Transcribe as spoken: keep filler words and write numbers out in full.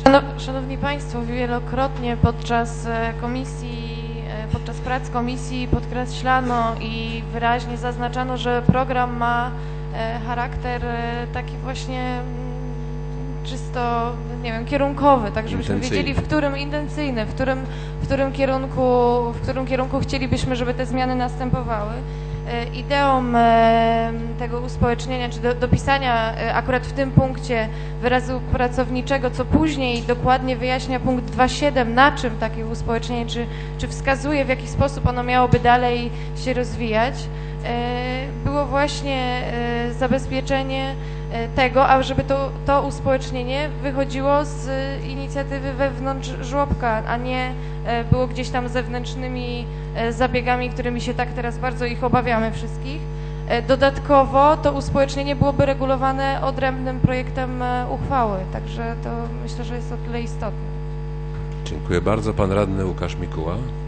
Szanowni Państwo, wielokrotnie podczas komisji, podczas prac komisji podkreślano i wyraźnie zaznaczano, że program ma charakter taki właśnie czysto, nie wiem, kierunkowy, tak żebyśmy wiedzieli, w którym intencyjny, w którym, w którym kierunku, w którym kierunku chcielibyśmy, żeby te zmiany następowały. Ideą tego uspołecznienia, czy do, dopisania akurat w tym punkcie wyrazu pracowniczego, co później dokładnie wyjaśnia punkt dwa siedem, na czym takie uspołecznienie, czy, czy wskazuje, w jaki sposób ono miałoby dalej się rozwijać, było właśnie zabezpieczenie tego, ażeby to, to uspołecznienie wychodziło z inicjatywy wewnątrz żłobka, a nie było gdzieś tam zewnętrznymi zabiegami, którymi się tak teraz bardzo ich obawiamy wszystkich. Dodatkowo to uspołecznienie byłoby regulowane odrębnym projektem uchwały, także to myślę, że jest o tyle istotne. Dziękuję bardzo. Pan radny Łukasz Mikuła.